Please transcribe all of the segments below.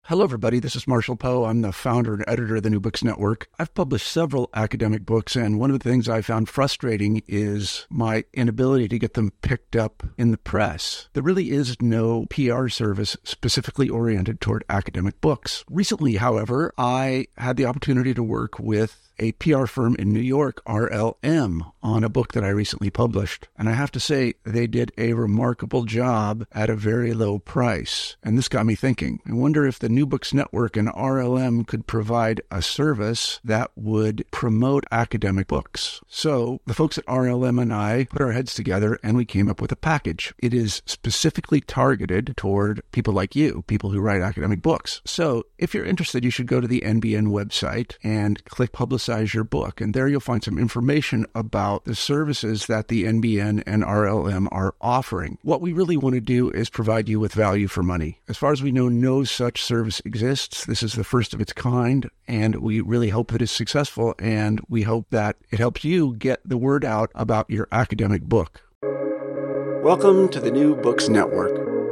Hello, everybody. This is Marshall Poe. I'm the founder and editor of the New Books Network. I've published several academic books, and one of the things I found frustrating is my inability to get them picked up in the press. There really is no PR service specifically oriented toward academic books. Recently, however, I had the opportunity to work with a PR firm in New York, RLM, on a book that I recently published. And I have to say, they did a remarkable job at a very low price. And this got me thinking. I wonder if the New Books Network and RLM could provide a service that would promote academic books. So the folks at RLM and I put our heads together and we came up with a package. It is specifically targeted toward people like you, people who write academic books. So if you're interested, you should go to the NBN website and click Publicize Your Book. And there you'll find some information about the services that the NBN and RLM are offering. What we really want to do is provide you with value for money. As far as we know, no such service exists. This is the first of its kind, and we really hope that it's successful, and we hope that it helps you get the word out about your academic book. Welcome to the New Books Network.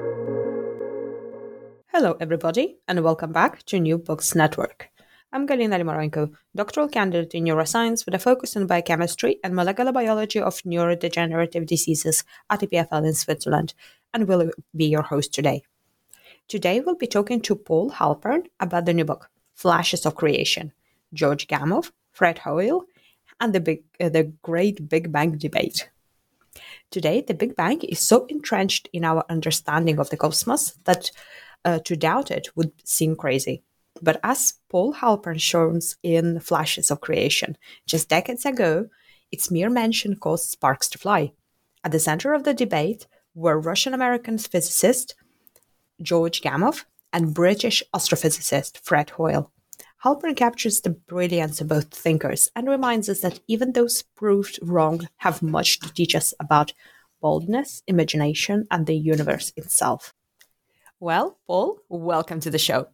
Hello, everybody, and welcome back to New Books Network. I'm Galina Limorenko, doctoral candidate in neuroscience with a focus on biochemistry and molecular biology of neurodegenerative diseases at EPFL in Switzerland, and will be your host today. Today, we'll be talking to Paul Halpern about the new book, Flashes of Creation, George Gamow, Fred Hoyle, and the Great Big Bang Debate. Today, the Big Bang is so entrenched in our understanding of the cosmos that to doubt it would seem crazy. But as Paul Halpern shows in Flashes of Creation, just decades ago, its mere mention caused sparks to fly. At the center of the debate were Russian-American physicist George Gamow and British astrophysicist Fred Hoyle. Halpern captures the brilliance of both thinkers and reminds us that even those proved wrong have much to teach us about boldness, imagination, and the universe itself. Well, Paul, welcome to the show.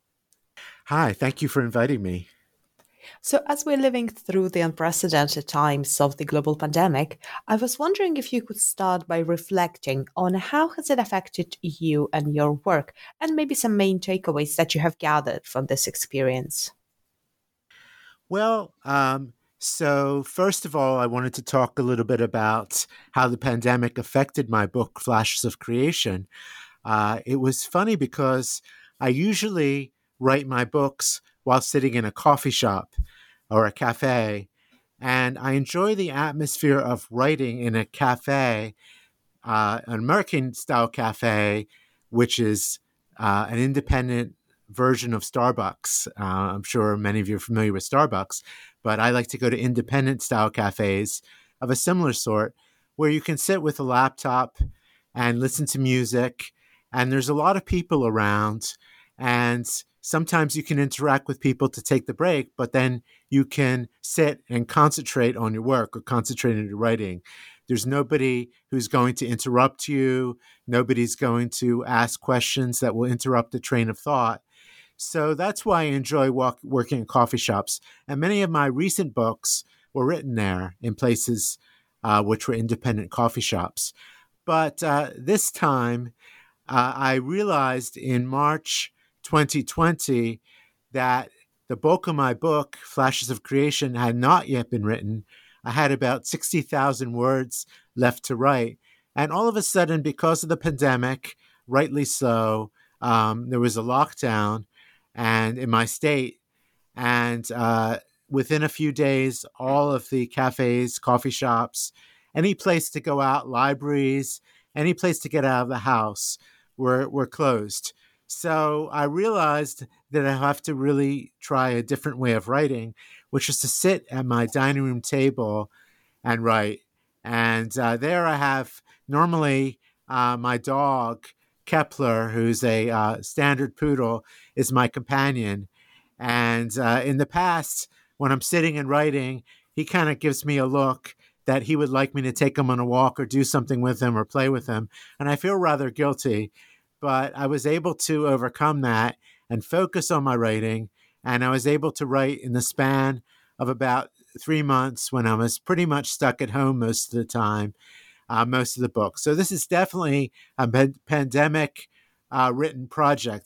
Hi, thank you for inviting me. So as we're living through the unprecedented times of the global pandemic, I was wondering if you could start by reflecting on how has it affected you and your work, and maybe some main takeaways that you have gathered from this experience. Well, so first of all, I wanted to talk a little bit about how the pandemic affected my book, Flashes of Creation. It was funny because I usually write my books while sitting in a coffee shop or a cafe. And I enjoy the atmosphere of writing in a cafe, an American-style cafe, which is an independent version of Starbucks. I'm sure many of you are familiar with Starbucks, but I like to go to independent-style cafes of a similar sort where you can sit with a laptop and listen to music, and there's a lot of people around, and sometimes you can interact with people to take the break, but then you can sit and concentrate on your work or concentrate on your writing. There's nobody who's going to interrupt you. Nobody's going to ask questions that will interrupt the train of thought. So that's why I enjoy working in coffee shops. And many of my recent books were written there in places which were independent coffee shops. But this time, I realized in March 2020 that the bulk of my book, Flashes of Creation, had not yet been written. I had about 60,000 words left to write. And all of a sudden, because of the pandemic, rightly so, there was a lockdown and in my state. And within a few days, all of the cafes, coffee shops, any place to go out, libraries, any place to get out of the house were closed. So I realized that I have to really try a different way of writing, which is to sit at my dining room table and write. And there I have normally my dog, Kepler, who's a standard poodle, is my companion. And in the past, when I'm sitting and writing, he kind of gives me a look that he would like me to take him on a walk or do something with him or play with him. And I feel rather guilty. But I was able to overcome that and focus on my writing. And I was able to write in the span of about 3 months when I was pretty much stuck at home most of the time, most of the book. So this is definitely a pandemic written project.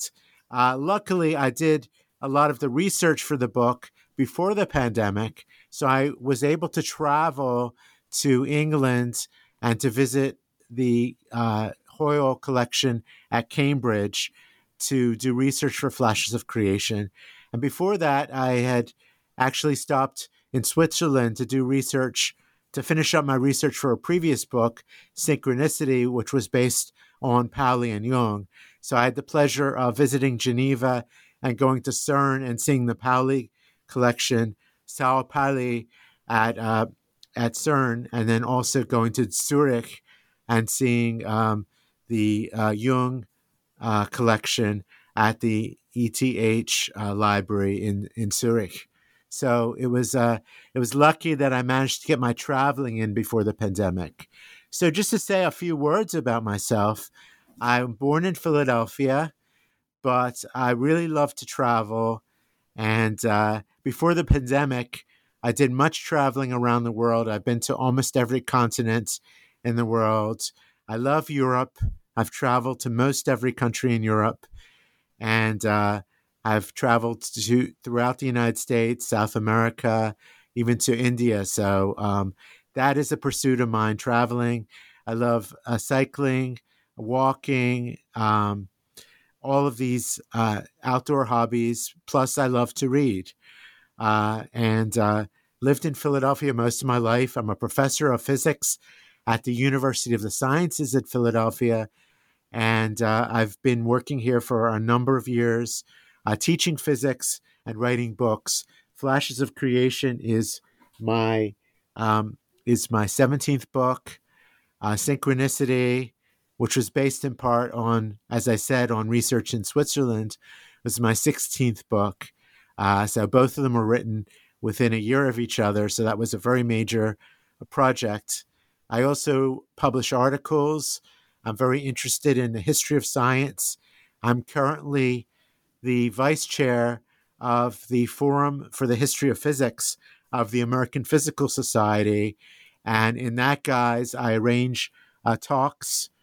Luckily, I did a lot of the research for the book before the pandemic, so I was able to travel to England and to visit the Hoyle collection at Cambridge to do research for Flashes of Creation. And before that, I had actually stopped in Switzerland to do research, to finish up my research for a previous book, Synchronicity, which was based on Pauli and Jung. So I had the pleasure of visiting Geneva and going to CERN and seeing the Pauli collection, Sao Pauli, at CERN, and then also going to Zurich and seeing the Jung collection at the ETH library in Zurich. So it was lucky that I managed to get my traveling in before the pandemic. So just to say a few words about myself, I'm born in Philadelphia, but I really love to travel. And before the pandemic, I did much traveling around the world. I've been to almost every continent in the world. I love Europe. I've traveled to most every country in Europe. And I've traveled throughout the United States, South America, even to India. So that is a pursuit of mine, traveling. I love cycling, walking, all of these outdoor hobbies. Plus, I love to read. And lived in Philadelphia most of my life. I'm a professor of physics at the University of the Sciences at Philadelphia. And I've been working here for a number of years, teaching physics and writing books. Flashes of Creation is my 17th book. Synchronicity, which was based in part on, as I said, on research in Switzerland, was my 16th book. So both of them were written within a year of each other. So that was a very major project. I also publish articles. I'm very interested in the history of science. I'm currently the vice chair of the Forum for the History of Physics of the American Physical Society. And in that guise, I arrange talks.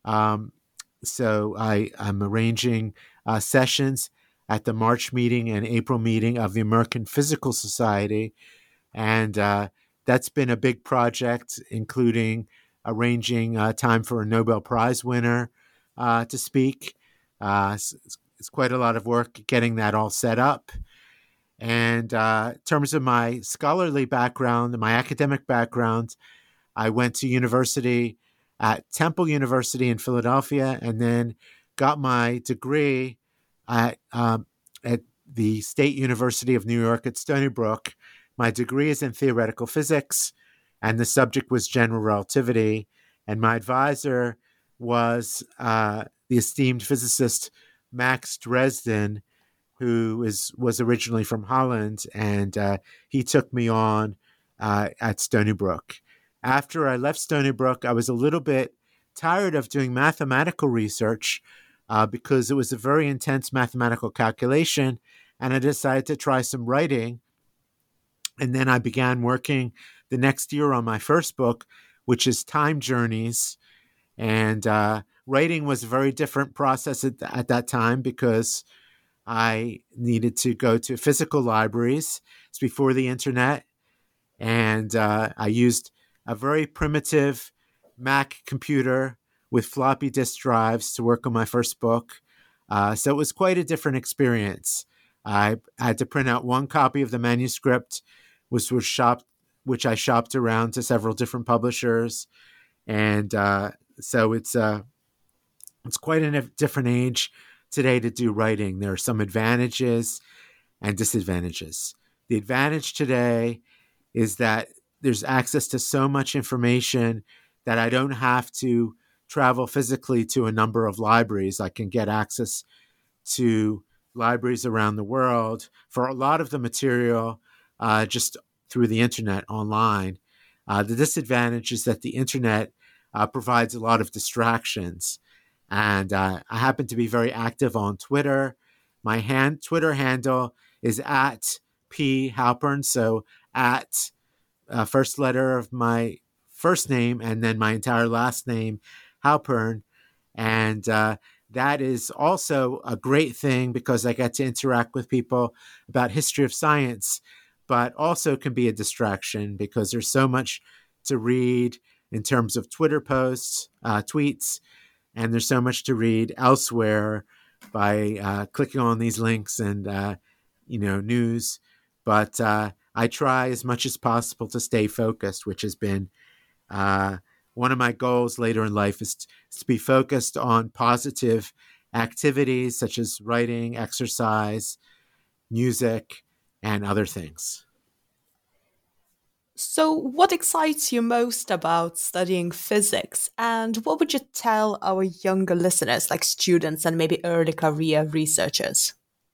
So I'm arranging sessions at the March meeting and April meeting of the American Physical Society. And that's been a big project, including arranging time for a Nobel Prize winner to speak. It's quite a lot of work getting that all set up. And in terms of my scholarly background, my academic background, I went to university at Temple University in Philadelphia and then got my degree at the State University of New York at Stony Brook. My degree is in theoretical physics, and the subject was general relativity. And my advisor was the esteemed physicist Max Dresden, who was originally from Holland, and he took me on at Stony Brook. After I left Stony Brook, I was a little bit tired of doing mathematical research because it was a very intense mathematical calculation, and I decided to try some writing. And then I began working the next year on my first book, which is Time Journeys. And writing was a very different process at that time because I needed to go to physical libraries. It's before the internet. And I used a very primitive Mac computer with floppy disk drives to work on my first book. So it was quite a different experience. I had to print out one copy of the manuscript, which I shopped around to several different publishers. And so it's quite a different age today to do writing. There are some advantages and disadvantages. The advantage today is that there's access to so much information that I don't have to travel physically to a number of libraries. I can get access to libraries around the world for a lot of the material just through the internet online. The disadvantage is that the internet provides a lot of distractions. And I happen to be very active on Twitter. My Twitter handle is at P. Halpern, so at first letter of my first name and then my entire last name, Halpern. And that is also a great thing because I get to interact with people about history of science, but also can be a distraction because there's so much to read in terms of Twitter posts, tweets, and there's so much to read elsewhere by clicking on these links and news. But I try as much as possible to stay focused, which has been one of my goals later in life is to be focused on positive activities such as writing, exercise, music, and other things. So, what excites you most about studying physics? And what would you tell our younger listeners, like students and maybe early career researchers?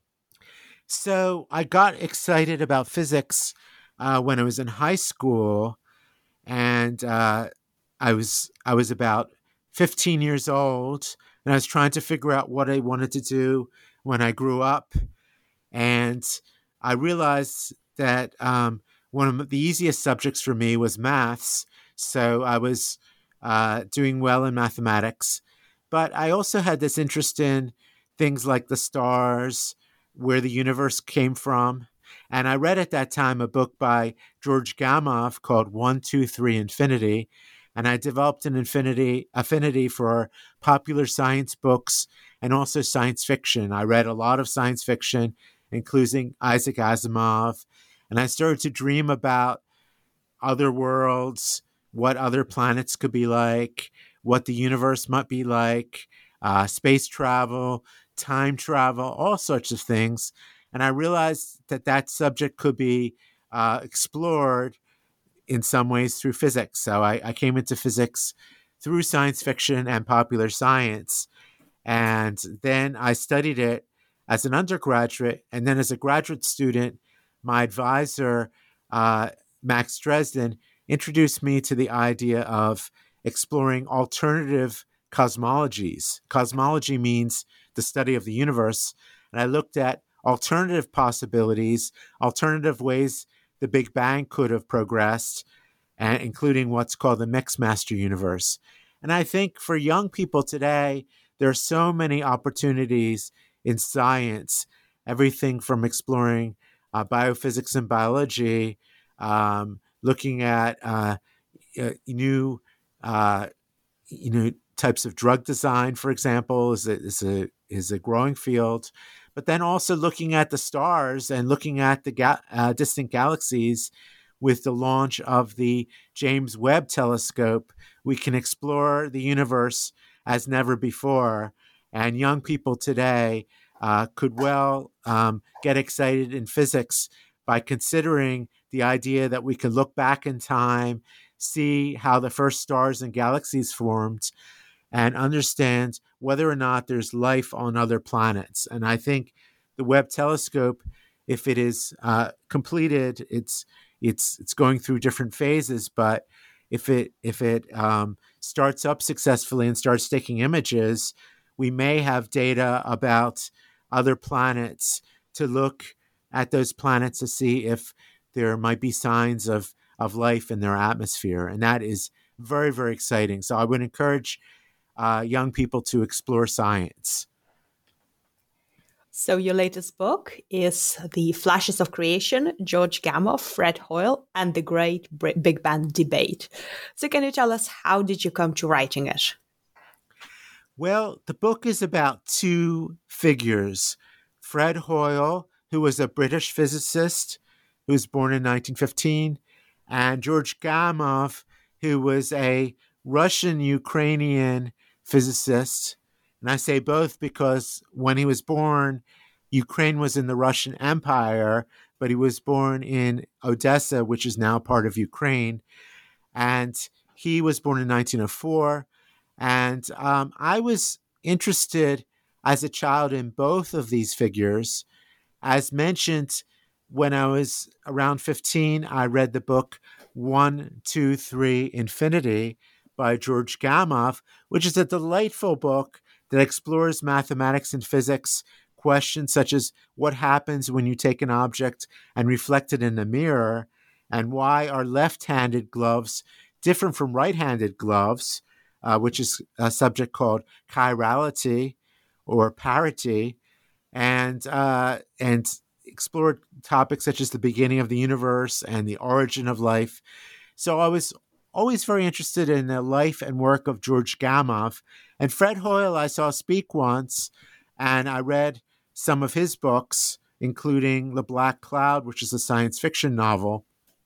So, I got excited about physics when I was in high school, and I was about 15 years old, and I was trying to figure out what I wanted to do when I grew up. And I realized that one of the easiest subjects for me was maths. So I was doing well in mathematics. But I also had this interest in things like the stars, where the universe came from. And I read at that time a book by George Gamow called 1, 2, 3 Infinity. And I developed an affinity for popular science books and also science fiction. I read a lot of science fiction, including Isaac Asimov. And I started to dream about other worlds, what other planets could be like, what the universe might be like, space travel, time travel, all sorts of things. And I realized that that subject could be explored in some ways through physics. So I came into physics through science fiction and popular science. And then I studied it as an undergraduate. And then as a graduate student, my advisor, Max Dresden, introduced me to the idea of exploring alternative cosmologies. Cosmology means the study of the universe. And I looked at alternative possibilities, alternative ways the Big Bang could have progressed, and including what's called the Mixmaster universe. And I think for young people today, there are so many opportunities in science, everything from exploring biophysics and biology, looking at new types of drug design, for example, is a growing field. But then also looking at the stars and looking at the distant galaxies. With the launch of the James Webb Telescope, we can explore the universe as never before. And young people today could well get excited in physics by considering the idea that we could look back in time, see how the first stars and galaxies formed, and understand whether or not there's life on other planets. And I think the Webb Telescope, if it is completed, it's going through different phases, but if it starts up successfully and starts taking images, we may have data about other planets to look at those planets to see if there might be signs of life in their atmosphere. And that is very, very exciting. So I would encourage young people to explore science. So your latest book is The Flashes of Creation, George Gamow, Fred Hoyle, and the Great Big Bang Debate. So can you tell us, how did you come to writing it? Well, the book is about two figures. Fred Hoyle, who was a British physicist who was born in 1915, and George Gamow, who was a Russian-Ukrainian physicist. And I say both because when he was born, Ukraine was in the Russian Empire, but he was born in Odessa, which is now part of Ukraine. And he was born in 1904. And I was interested as a child in both of these figures. As mentioned, when I was around 15, I read the book 1, 2, 3 Infinity by George Gamow, which is a delightful book that explores mathematics and physics, questions such as what happens when you take an object and reflect it in the mirror, and why are left-handed gloves different from right-handed gloves, which is a subject called chirality, or parity, and explored topics such as the beginning of the universe and the origin of life. So I was always very interested in the life and work of George Gamow. And Fred Hoyle I saw speak once, and I read some of his books, including The Black Cloud, which is a science fiction novel,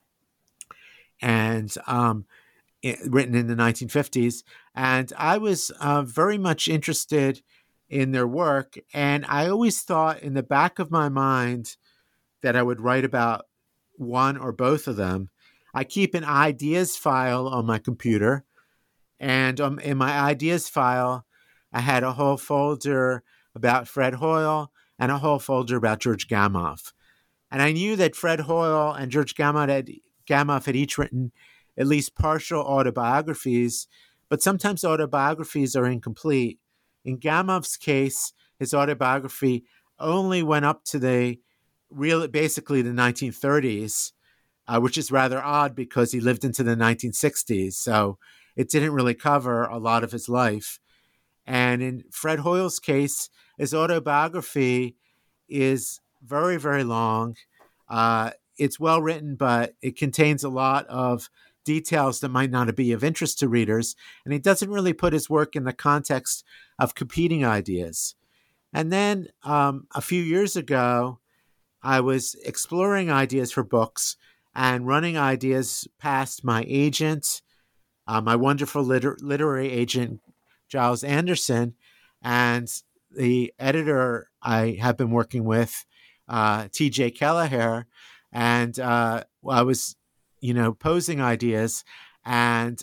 and written in the 1950s. And I was very much interested in their work. And I always thought in the back of my mind that I would write about one or both of them. I keep an ideas file on my computer. And in my ideas file, I had a whole folder about Fred Hoyle and a whole folder about George Gamow. And I knew that Fred Hoyle and George Gamow had each written at least partial autobiographies, but sometimes autobiographies are incomplete. In Gamow's case, his autobiography only went up to basically the 1930s, which is rather odd because he lived into the 1960s. So it didn't really cover a lot of his life. And in Fred Hoyle's case, his autobiography is very, very long. It's well written, but it contains a lot of details that might not be of interest to readers. And he doesn't really put his work in the context of competing ideas. And then a few years ago, I was exploring ideas for books and running ideas past my agent, my wonderful literary agent, Giles Anderson, and the editor I have been working with, T.J. Kelleher. And I was, posing ideas. And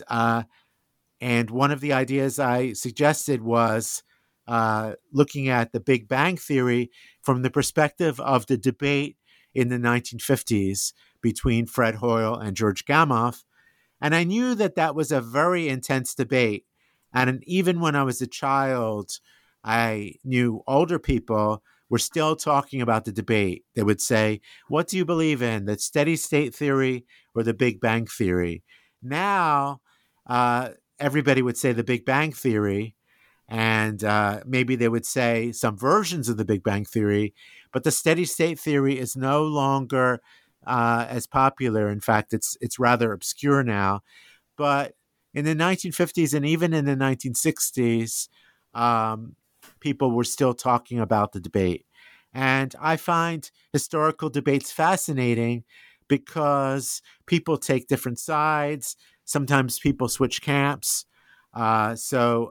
one of the ideas I suggested was looking at the Big Bang Theory from the perspective of the debate in the 1950s between Fred Hoyle and George Gamow. And I knew that was a very intense debate. And even when I was a child, I knew older people were still talking about the debate. They would say, what do you believe in, the steady state theory or the Big Bang Theory? Now, everybody would say the Big Bang Theory, and maybe they would say some versions of the Big Bang Theory, but the steady state theory is no longer as popular. In fact, it's rather obscure now. But in the 1950s and even in the 1960s, people were still talking about the debate. And I find historical debates fascinating because people take different sides. Sometimes people switch camps. So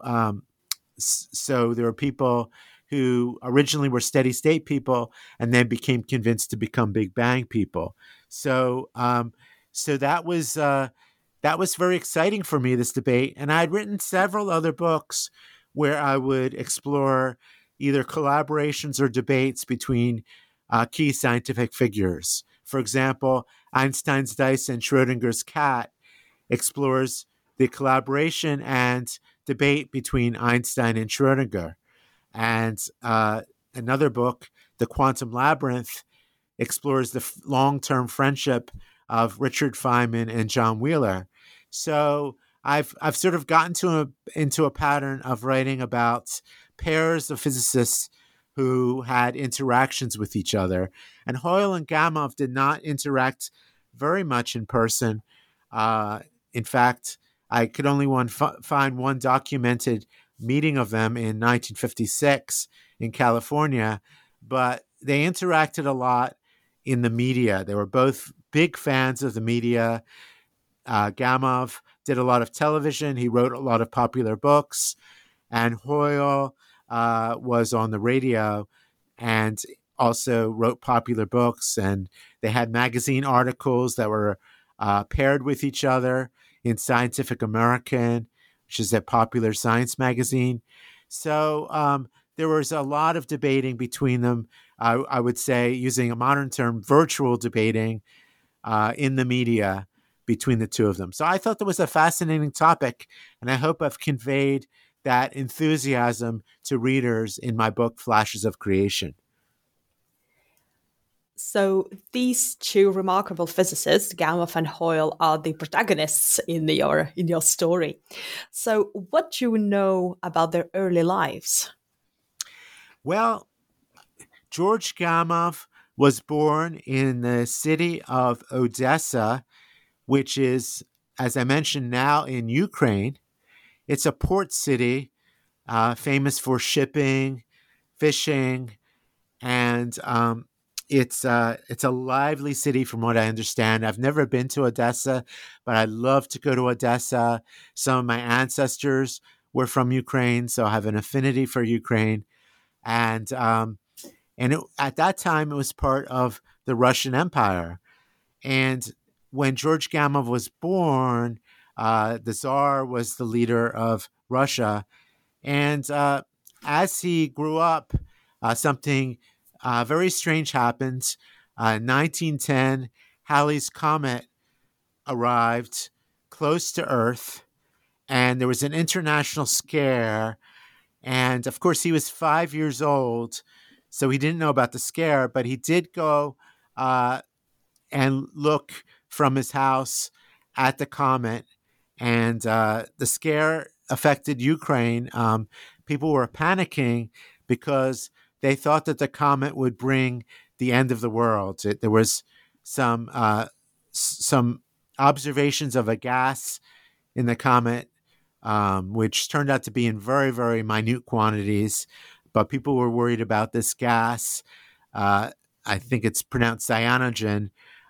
there are people who originally were steady state people and then became convinced to become Big Bang people. So that was very exciting for me, this debate. And I had written several other books where I would explore either collaborations or debates between key scientific figures. For example, Einstein's Dice and Schrödinger's Cat explores the collaboration and debate between Einstein and Schrödinger. And another book, The Quantum Labyrinth, explores the long-term friendship of Richard Feynman and John Wheeler. So I've sort of gotten into a pattern of writing about pairs of physicists who had interactions with each other. And Hoyle and Gamow did not interact very much in person. In fact, I could only find one documented meeting of them in 1956 in California, but they interacted a lot in the media. They were both big fans of the media. Gamow did a lot of television. He wrote a lot of popular books. And Hoyle was on the radio and also wrote popular books. And they had magazine articles that were paired with each other in Scientific American, which is a popular science magazine. So there was a lot of debating between them. I would say, using a modern term, virtual debating in the media between the two of them. So I thought that was a fascinating topic, and I hope I've conveyed that enthusiasm to readers in my book, Flashes of Creation. So these two remarkable physicists, Gamow and Hoyle, are the protagonists in your story. So what do you know about their early lives? Well, George Gamow was born in the city of Odessa, which is, as I mentioned, now in Ukraine. It's a port city, famous for shipping, fishing, and it's a lively city from what I understand. I've never been to Odessa, but I'd love to go to Odessa. Some of my ancestors were from Ukraine, so I have an affinity for Ukraine. And at that time, it was part of the Russian Empire. And when George Gamow was born, the Tsar was the leader of Russia. And as he grew up, something very strange happened. In 1910, Halley's Comet arrived close to Earth, and there was an international scare. And of course, he was 5 years old, so he didn't know about the scare, but he did go and look from his house at the comet. And the scare affected Ukraine. People were panicking because they thought that the comet would bring the end of the world. There was some observations of a gas in the comet, which turned out to be in very, very minute quantities. But people were worried about this gas. I think it's pronounced cyanogen,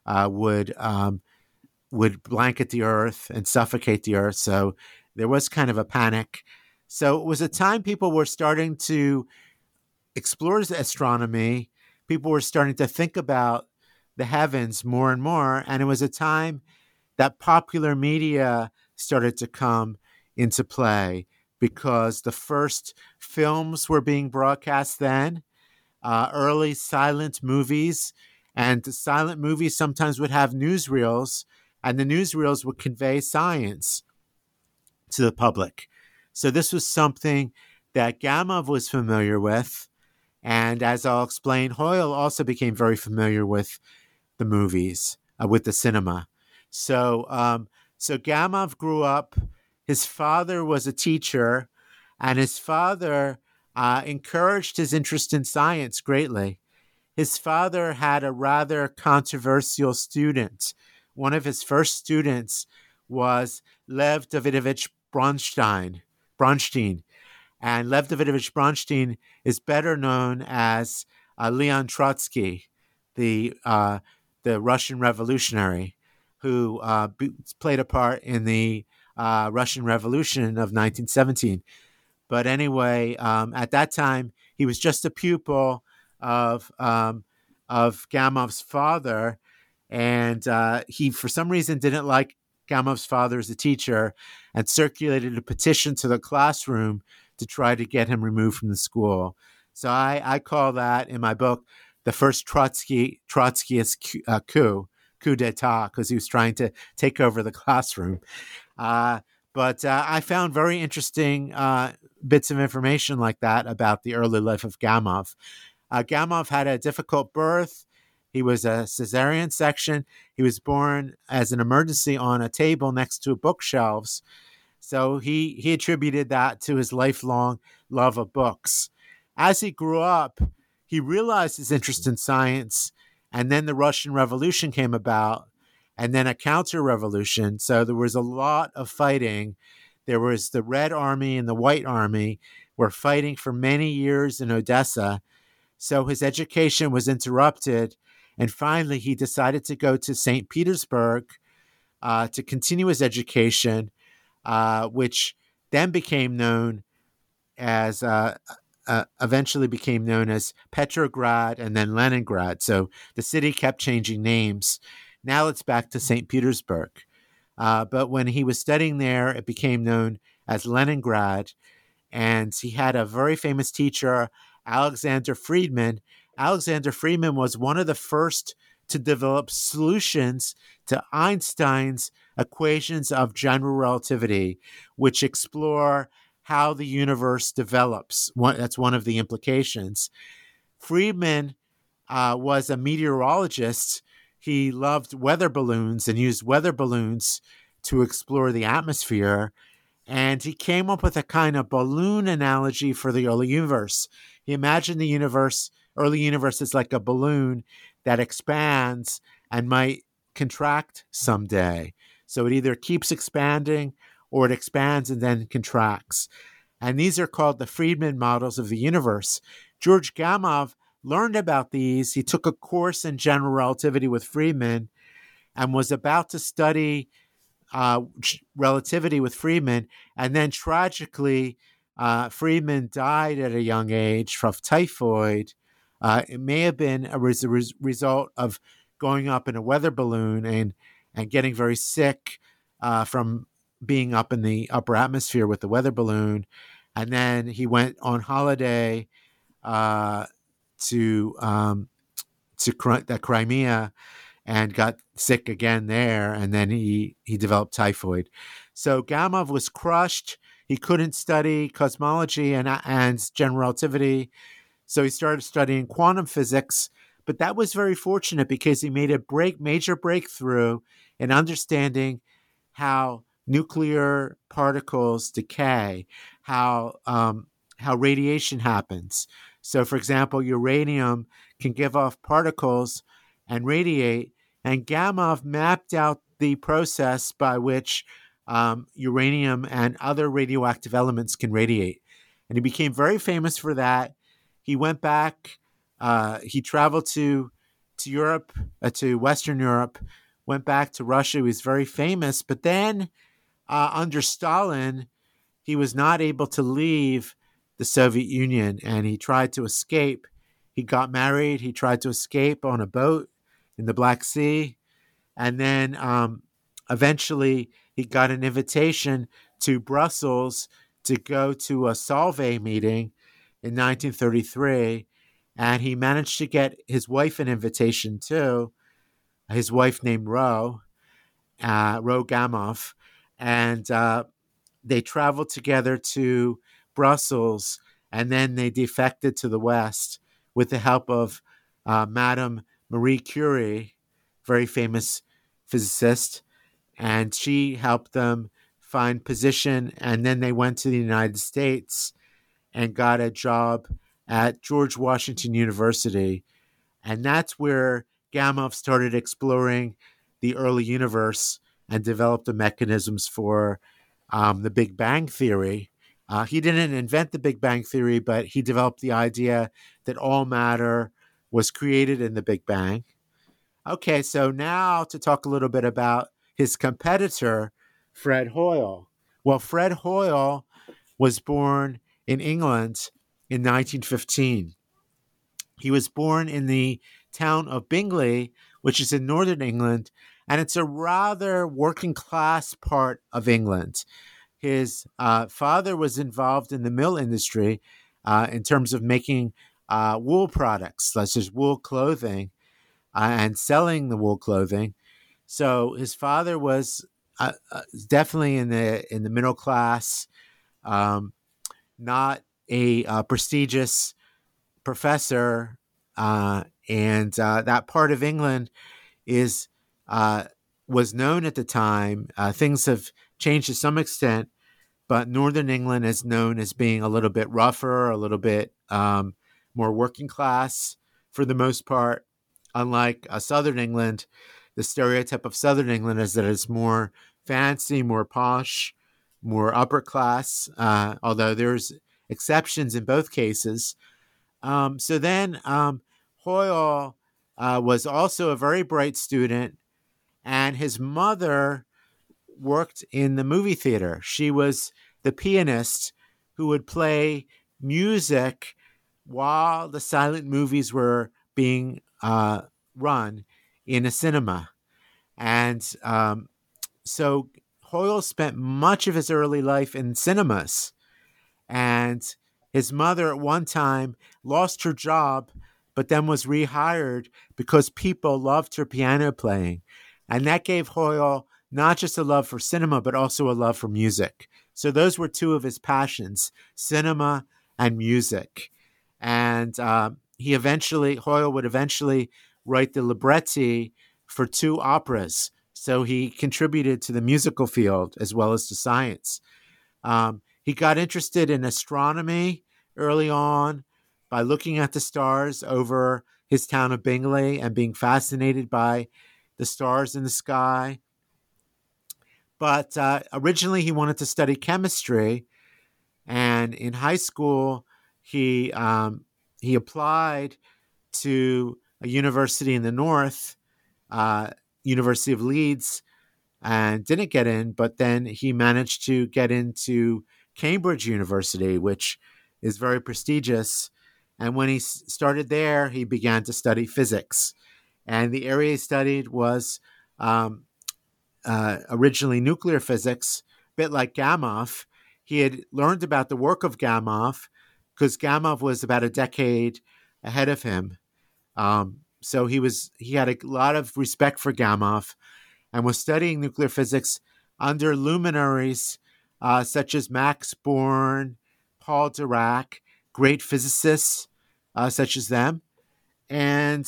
would blanket the Earth and suffocate the Earth. So there was kind of a panic. So it was a time people were starting to explore astronomy. People were starting to think about the heavens more and more. And it was a time that popular media started to come into play because the first films were being broadcast then, early silent movies. And the silent movies sometimes would have newsreels, and the newsreels would convey science to the public. So this was something that Gamow was familiar with. And as I'll explain, Hoyle also became very familiar with the movies, with the cinema. So Gamow grew up. His father was a teacher, and his father encouraged his interest in science greatly. His father had a rather controversial student. One of his first students was Lev Davidovich Bronstein. And Lev Davidovich Bronstein is better known as Leon Trotsky, the Russian revolutionary who played a part in the Russian Revolution of 1917. But anyway, at that time, he was just a pupil of Gamow's father, and he, for some reason, didn't like Gamow's father as a teacher and circulated a petition to the classroom to try to get him removed from the school. So I call that in my book the first Trotskyist coup d'etat, because he was trying to take over the classroom. But I found very interesting bits of information like that about the early life of Gamow. Gamow had a difficult birth. He was a cesarean section. He was born as an emergency on a table next to bookshelves. So he attributed that to his lifelong love of books. As he grew up, he realized his interest in science, and then the Russian Revolution came about, and then a counter-revolution. So there was a lot of fighting. There was the Red Army and the White Army were fighting for many years in Odessa. So his education was interrupted, and finally he decided to go to St. Petersburg to continue his education, which then became known as eventually became known as Petrograd and then Leningrad. So the city kept changing names. Now it's back to St. Petersburg. But when he was studying there, it became known as Leningrad. And he had a very famous teacher, Alexander Friedman. Alexander Friedman was one of the first to develop solutions to Einstein's equations of general relativity, which explore how the universe develops. That's one of the implications. Friedman was a meteorologist. He loved weather balloons and used weather balloons to explore the atmosphere. And he came up with a kind of balloon analogy for the early universe. He imagined the early universe, as like a balloon that expands and might contract someday. So it either keeps expanding or it expands and then contracts. And these are called the Friedmann models of the universe. George Gamow learned about these. He took a course in general relativity with Friedmann and was about to study relativity with Friedmann. And then tragically, Friedmann died at a young age from typhoid. It may have been a result of going up in a weather balloon and getting very sick from being up in the upper atmosphere with the weather balloon. And then he went on holiday to the Crimea and got sick again there. And then he developed typhoid. So Gamow was crushed. He couldn't study cosmology and general relativity. So he started studying quantum physics. But that was very fortunate because he made a major breakthrough in understanding how nuclear particles decay, how radiation happens. So, for example, uranium can give off particles and radiate, and Gamow mapped out the process by which uranium and other radioactive elements can radiate. And he became very famous for that. He went back, he traveled to Europe, to Western Europe, went back to Russia. He was very famous, but then under Stalin, he was not able to leave the Soviet Union, and he tried to escape. He got married. He tried to escape on a boat in the Black Sea, and then eventually he got an invitation to Brussels to go to a Solvay meeting in 1933, and he managed to get his wife an invitation too, his wife named Ro Gamow, and they traveled together to Brussels, and then they defected to the West with the help of Madame Marie Curie, very famous physicist, and she helped them find position. And then they went to the United States and got a job at George Washington University. And that's where Gamow started exploring the early universe and developed the mechanisms for the Big Bang Theory. He didn't invent the Big Bang Theory, but he developed the idea that all matter was created in the Big Bang. Okay, so now to talk a little bit about his competitor, Fred Hoyle. Well, Fred Hoyle was born in England in 1915. He was born in the town of Bingley, which is in northern England, and it's a rather working class part of England. His father was involved in the mill industry in terms of making wool products, such as wool clothing, and selling the wool clothing. So his father was definitely in the middle class, not a prestigious professor, and that part of England was known at the time. Things have changed to some extent, but Northern England is known as being a little bit rougher, a little bit more working class for the most part. Unlike Southern England, the stereotype of Southern England is that it's more fancy, more posh, more upper class, although there's exceptions in both cases. So then Hoyle was also a very bright student, and his mother worked in the movie theater. She was the pianist who would play music while the silent movies were being run in a cinema. And so Hoyle spent much of his early life in cinemas. And his mother at one time lost her job, but then was rehired because people loved her piano playing. And that gave Hoyle not just a love for cinema, but also a love for music. So those were two of his passions, cinema and music. And Hoyle would eventually write the libretti for 2 operas. So he contributed to the musical field as well as to science. He got interested in astronomy early on, by looking at the stars over his town of Bingley and being fascinated by the stars in the sky. But originally he wanted to study chemistry, and in high school he applied to a university in the north, University of Leeds, and didn't get in, but then he managed to get into Cambridge University, which is very prestigious. And when he started there, he began to study physics. And the area he studied was originally nuclear physics, a bit like Gamow. He had learned about the work of Gamow because Gamow was about a decade ahead of him. So he had a lot of respect for Gamow and was studying nuclear physics under luminaries such as Max Born, Paul Dirac, great physicists such as them. And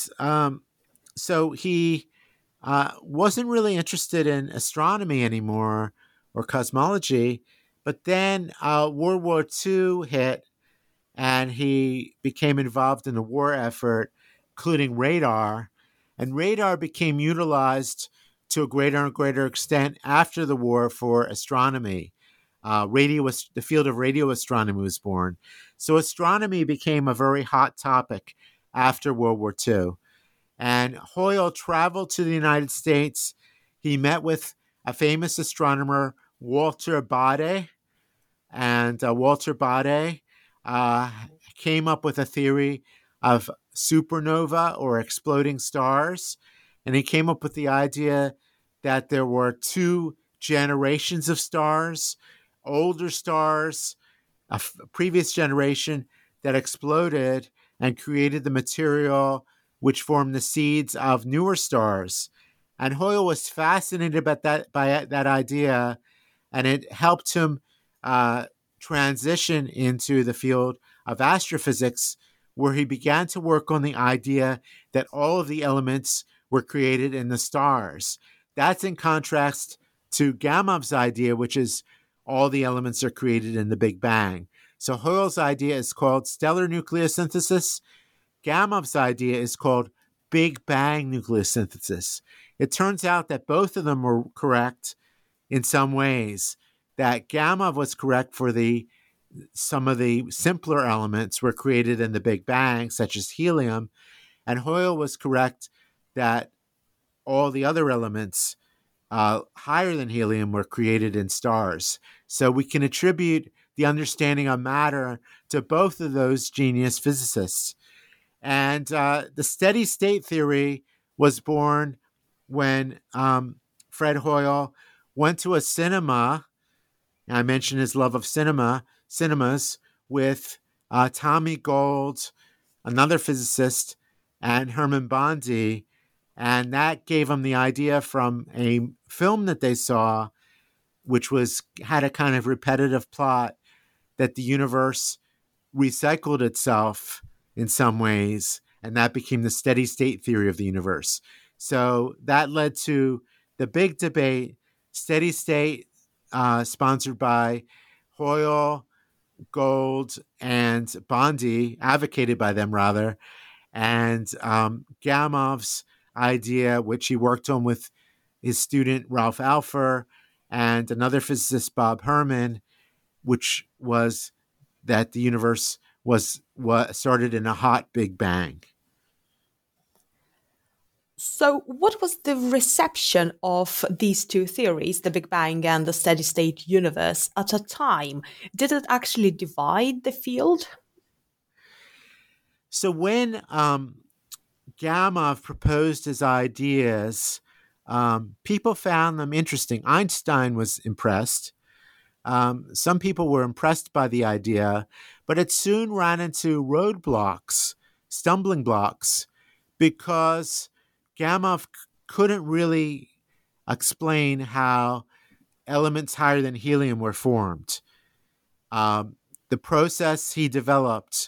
so he wasn't really interested in astronomy anymore or cosmology. But then World War II hit, and he became involved in the war effort, including radar. And radar became utilized to a greater and greater extent after the war for astronomy. The field of radio astronomy was born. So astronomy became a very hot topic after World War II. And Hoyle traveled to the United States. He met with a famous astronomer, Walter Baade. And Walter Baade came up with a theory of supernova or exploding stars. And he came up with the idea that there were two generations of stars, older stars, a previous generation that exploded and created the material which formed the seeds of newer stars. And Hoyle was fascinated by that idea, and it helped him transition into the field of astrophysics, where he began to work on the idea that all of the elements were created in the stars. That's in contrast to Gamow's idea, which is all the elements are created in the Big Bang. So Hoyle's idea is called stellar nucleosynthesis. Gamow's idea is called Big Bang nucleosynthesis. It turns out that both of them were correct in some ways. That Gamow was correct for some of the simpler elements were created in the Big Bang, such as helium, and Hoyle was correct that all the other elements higher than helium were created in stars. So we can attribute the understanding of matter to both of those genius physicists. And the steady state theory was born when Fred Hoyle went to a cinema. I mentioned his love of cinemas with Tommy Gold, another physicist, and Herman Bondi. And that gave him the idea from a film that they saw, which had a kind of repetitive plot, that the universe recycled itself in some ways, and that became the steady state theory of the universe. So that led to the big debate, steady state, sponsored by Hoyle, Gold, and Bondi, advocated by them rather, and Gamow's idea, which he worked on with his student Ralph Alpher and another physicist, Bob Herman, which was that the universe was started in a hot Big Bang. So what was the reception of these two theories, the Big Bang and the steady state universe, at a time? Did it actually divide the field? So when Gamow proposed his ideas, people found them interesting. Einstein was impressed. Some people were impressed by the idea, but it soon ran into roadblocks, stumbling blocks, because Gamow couldn't really explain how elements higher than helium were formed. The process he developed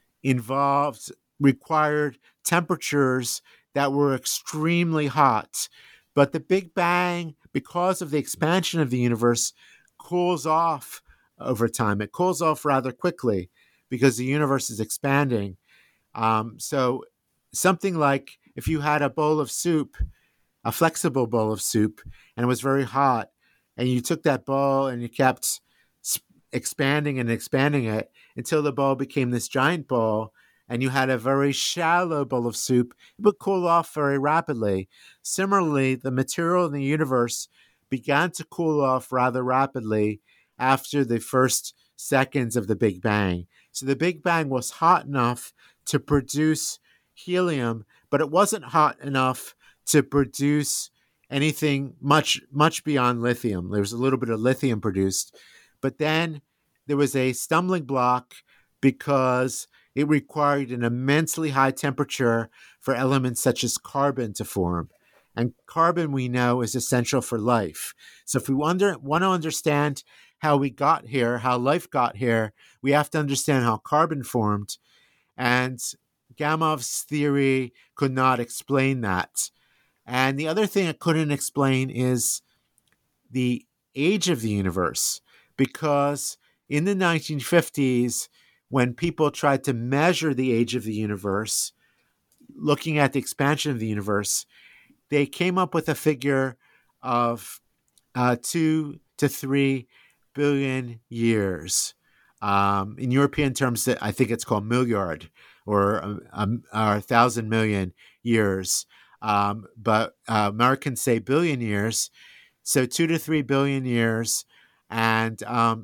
required temperatures that were extremely hot. But the Big Bang, because of the expansion of the universe, cools off over time. It cools off rather quickly because the universe is expanding. So something like if you had a bowl of soup, a flexible bowl of soup, and it was very hot, and you took that bowl and you kept expanding and expanding it until the bowl became this giant bowl, and you had a very shallow bowl of soup, it would cool off very rapidly. Similarly, the material in the universe began to cool off rather rapidly after the first seconds of the Big Bang. So the Big Bang was hot enough to produce helium, but it wasn't hot enough to produce anything much beyond lithium. There was a little bit of lithium produced, but then there was a stumbling block because it required an immensely high temperature for elements such as carbon to form. And carbon, we know, is essential for life. So if we want to understand how we got here, how life got here, we have to understand how carbon formed. And Gamov's theory could not explain that. And the other thing it couldn't explain is the age of the universe, because in the 1950s, when people tried to measure the age of the universe, looking at the expansion of the universe, they came up with a figure of 2 to 3 billion years. In European terms, I think it's called milliard or 1,000 million years. But Americans say billion years. So 2 to 3 billion years. And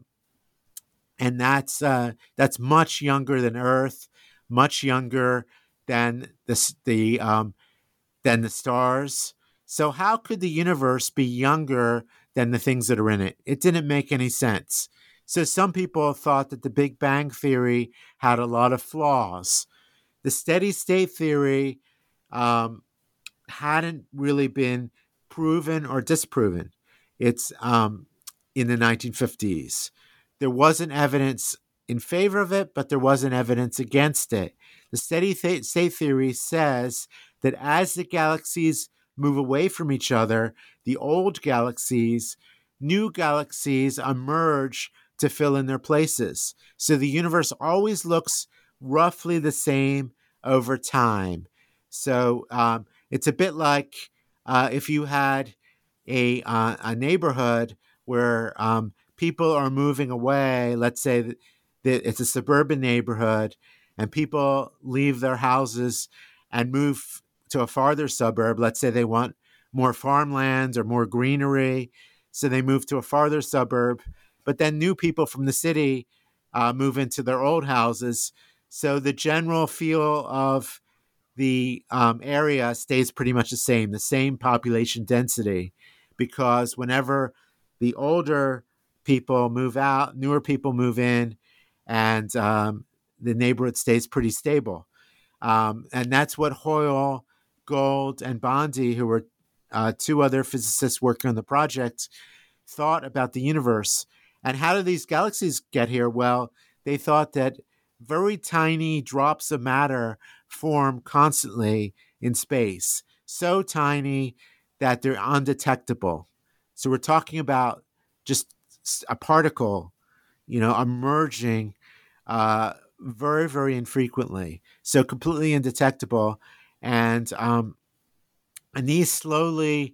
that's much younger than Earth, much younger than the stars. So how could the universe be younger than the things that are in it? It didn't make any sense. So some people thought that the Big Bang theory had a lot of flaws. The steady state theory hadn't really been proven or disproven. It's in the 1950s. There wasn't evidence in favor of it, but there wasn't evidence against it. The steady state theory says that as the galaxies move away from each other, the old galaxies, new galaxies emerge to fill in their places. So the universe always looks roughly the same over time. So it's a bit like if you had a neighborhood where people are moving away. Let's say that it's a suburban neighborhood, and people leave their houses and move to a farther suburb. Let's say they want more farmlands or more greenery, so they move to a farther suburb. But then new people from the city move into their old houses. So the general feel of the area stays pretty much the same population density, because whenever the older people move out, newer people move in, and the neighborhood stays pretty stable. And that's what Hoyle, Gold, and Bondi, who were two other physicists working on the project, thought about the universe. And how do these galaxies get here? Well, they thought that very tiny drops of matter form constantly in space, so tiny that they're undetectable. So we're talking about just a particle, emerging very, very infrequently, so completely indetectable. And these slowly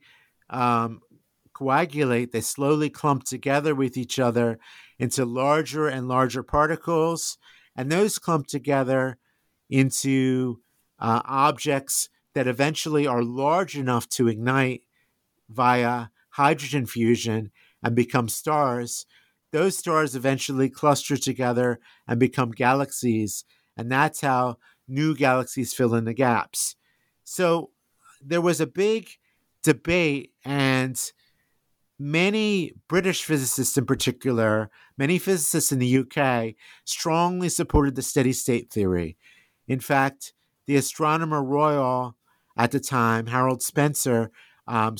coagulate, they slowly clump together with each other into larger and larger particles, and those clump together into objects that eventually are large enough to ignite via hydrogen fusion and become stars. Those stars eventually cluster together and become galaxies, and that's how new galaxies fill in the gaps. So there was a big debate, and many British physicists in particular, many physicists in the UK, strongly supported the steady state theory. In fact, the Astronomer Royal at the time, Harold Spencer, Lord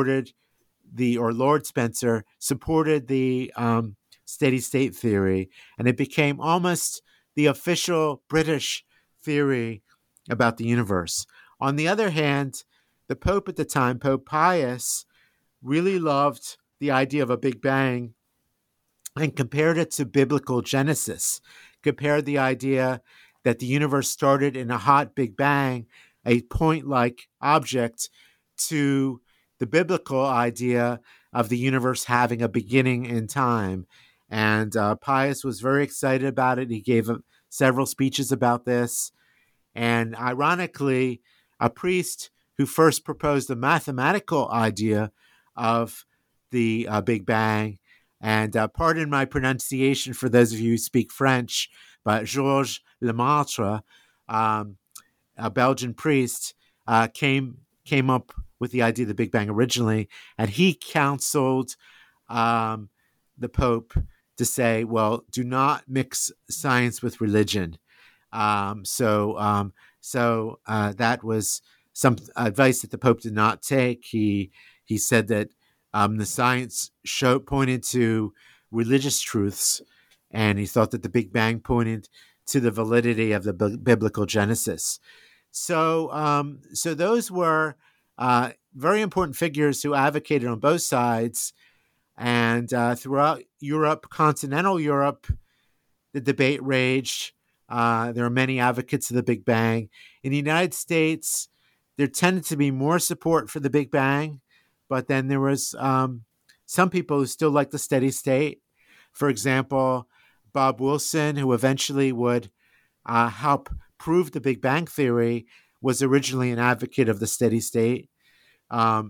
Spencer supported the steady state theory, and it became almost the official British theory about the universe. On the other hand, the Pope at the time, Pope Pius, really loved the idea of a Big Bang and compared it to biblical Genesis, compared the idea that the universe started in a hot Big Bang, a point-like object, to the biblical idea of the universe having a beginning in time. And Pius was very excited about it. He gave several speeches about this. And ironically, a priest who first proposed the mathematical idea of the Big Bang, and pardon my pronunciation for those of you who speak French, but Georges Lemaitre, a Belgian priest, came up with the idea of the Big Bang originally, and he counseled the Pope to say, well, do not mix science with religion. So that was some advice that the Pope did not take. He said that the science pointed to religious truths, and he thought that the Big Bang pointed to the validity of the biblical Genesis. So those were very important figures who advocated on both sides. And throughout Europe, continental Europe, the debate raged. There are many advocates of the Big Bang. In the United States, there tended to be more support for the Big Bang, but then there was some people who still liked the steady state. For example, Bob Wilson, who eventually would help prove the Big Bang theory, was originally an advocate of the steady state. So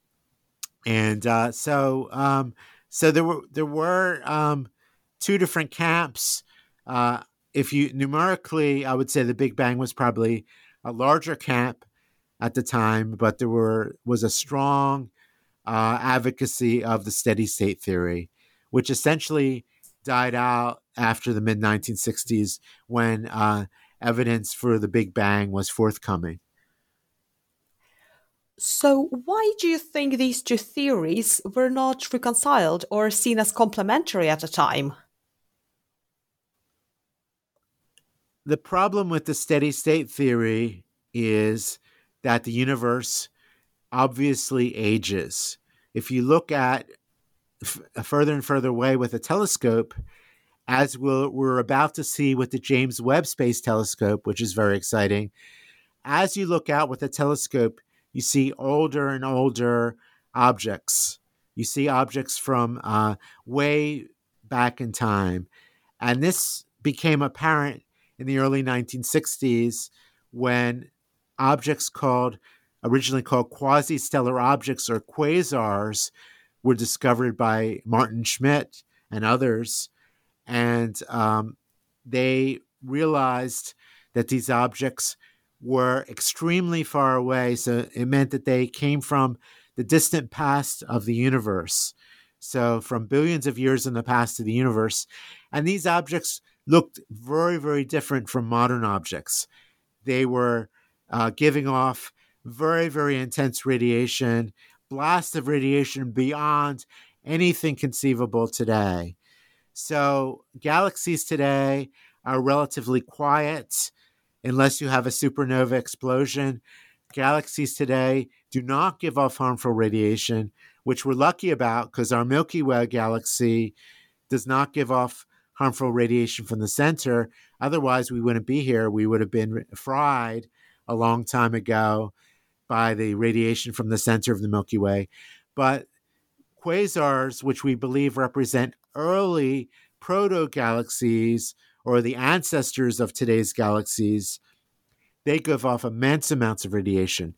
there were two different camps. If you numerically, I would say the Big Bang was probably a larger camp at the time, but there was a strong advocacy of the steady state theory, which essentially died out after the mid-1960s when evidence for the Big Bang was forthcoming. So why do you think these two theories were not reconciled or seen as complementary at the time? The problem with the steady state theory is that the universe obviously ages. If you look at further and further away with a telescope, as we're about to see with the James Webb Space Telescope, which is very exciting, as you look out with a telescope, you see older and older objects. You see objects from way back in time. And this became apparent in the early 1960s when objects originally called quasi-stellar objects, or quasars, were discovered by Martin Schmidt and others. And they realized that these objects were extremely far away. So it meant that they came from the distant past of the universe. So from billions of years in the past of the universe. And these objects looked very, very different from modern objects. They were giving off very, very intense radiation, blasts of radiation beyond anything conceivable today. So galaxies today are relatively quiet unless you have a supernova explosion. Galaxies today do not give off harmful radiation, which we're lucky about because our Milky Way galaxy does not give off harmful radiation from the center. Otherwise, we wouldn't be here. We would have been fried a long time ago by the radiation from the center of the Milky Way. But quasars, which we believe represent early proto-galaxies or the ancestors of today's galaxies, they give off immense amounts of radiation.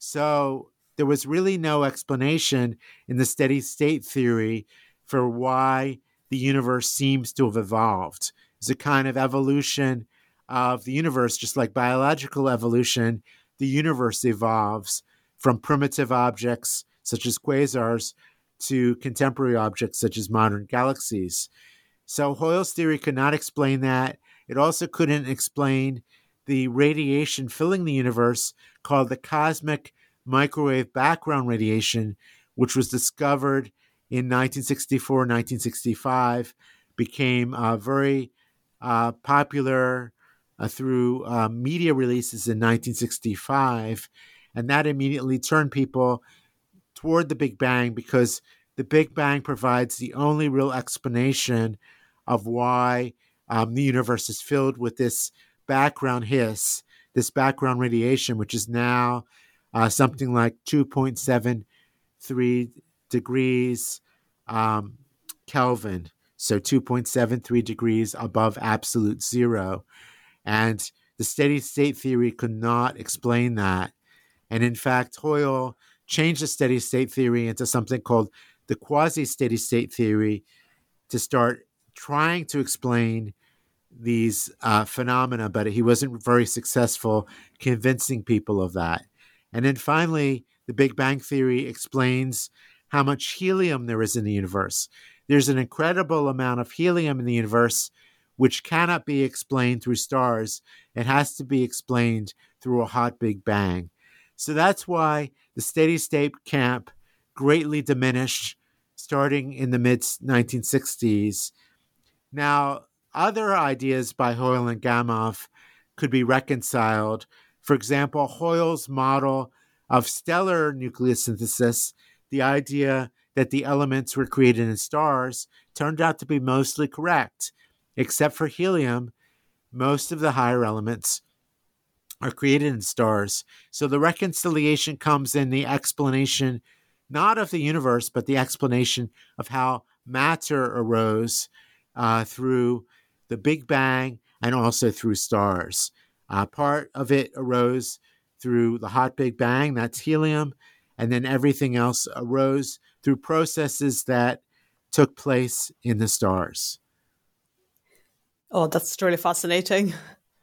So there was really no explanation in the steady state theory for why the universe seems to have evolved. It's a kind of evolution of the universe, just like biological evolution. The universe evolves from primitive objects such as quasars to contemporary objects such as modern galaxies. So Hoyle's theory could not explain that. It also couldn't explain the radiation filling the universe called the cosmic microwave background radiation, which was discovered in 1964, 1965, became very popular through media releases in 1965. And that immediately turned people toward the Big Bang because the Big Bang provides the only real explanation of why the universe is filled with this background hiss, this background radiation, which is now something like 2.73 degrees Kelvin, so 2.73 degrees above absolute zero. And the steady state theory could not explain that. And in fact, Hoyle changed the steady state theory into something called the quasi-steady state theory to start trying to explain these phenomena, but he wasn't very successful convincing people of that. And then finally, the Big Bang Theory explains how much helium there is in the universe. There's an incredible amount of helium in the universe, which cannot be explained through stars. It has to be explained through a hot Big Bang. So that's why the steady state camp greatly diminished starting in the mid-1960s. Now, other ideas by Hoyle and Gamow could be reconciled. For example, Hoyle's model of stellar nucleosynthesis, the idea that the elements were created in stars, turned out to be mostly correct. Except for helium, most of the higher elements are created in stars. So the reconciliation comes in the explanation, not of the universe, but the explanation of how matter arose through the Big Bang and also through stars. Part of it arose through the hot Big Bang, that's helium, and then everything else arose through processes that took place in the stars. Oh, that's really fascinating.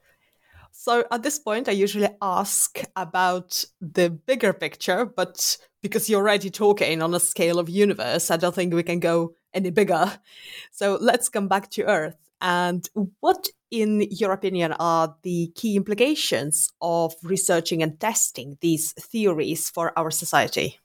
So at this point, I usually ask about the bigger picture, but because you're already talking on a scale of universe, I don't think we can go any bigger. So let's come back to Earth. And what, in your opinion, are the key implications of researching and testing these theories for our society?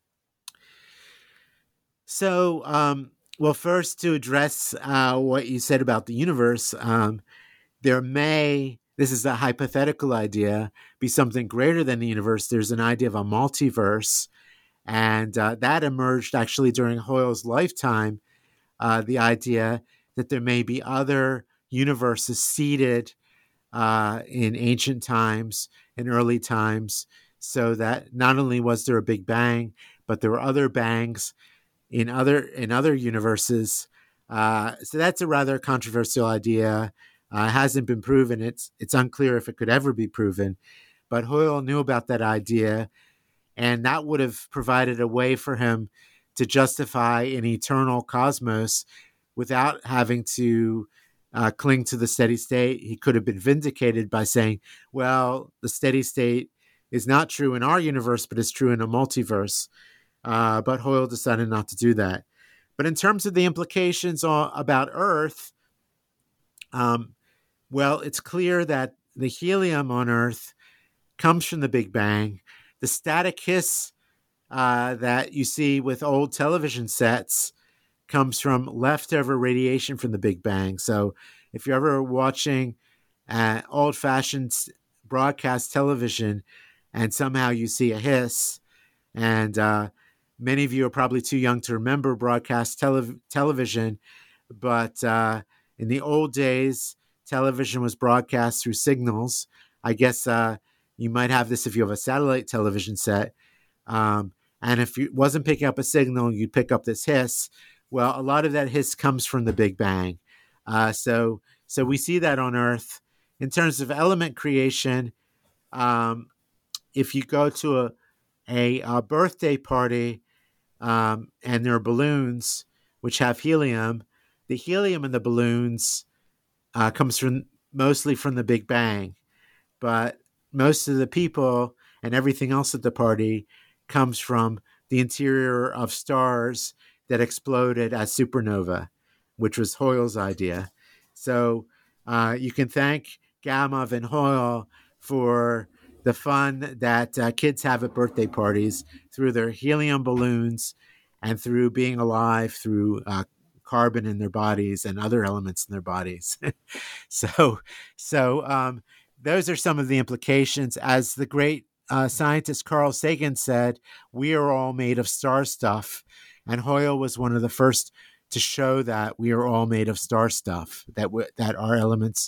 So, well, first, to address what you said about the universe, there may, this is a hypothetical idea, be something greater than the universe. There's an idea of a multiverse, and that emerged actually during Hoyle's lifetime, the idea that there may be other universes seeded in ancient times, in early times, so that not only was there a Big Bang, but there were other bangs in other universes. So that's a rather controversial idea. It hasn't been proven. It's unclear if it could ever be proven. But Hoyle knew about that idea, and that would have provided a way for him to justify an eternal cosmos without having to cling to the steady state. He could have been vindicated by saying, well, the steady state is not true in our universe, but it's true in a multiverse. But Hoyle decided not to do that. But in terms of the implications about Earth, well, it's clear that the helium on Earth comes from the Big Bang. The static hiss that you see with old television sets comes from leftover radiation from the Big Bang. So if you're ever watching old-fashioned broadcast television and somehow you see a hiss, and many of you are probably too young to remember broadcast television, but in the old days, television was broadcast through signals. I guess you might have this if you have a satellite television set. And if it wasn't picking up a signal, you'd pick up this hiss. Well, a lot of that hiss comes from the Big Bang. So we see that on Earth. In terms of element creation, if you go to a birthday party and there are balloons which have helium, the helium in the balloons comes mostly from the Big Bang. But most of the people and everything else at the party comes from the interior of stars that exploded as supernova, which was Hoyle's idea. So you can thank Gamow and Hoyle for the fun that kids have at birthday parties through their helium balloons and through being alive through carbon in their bodies and other elements in their bodies. So those are some of the implications. As the great scientist Carl Sagan said, we are all made of star stuff. And Hoyle was one of the first to show that we are all made of star stuff, that our elements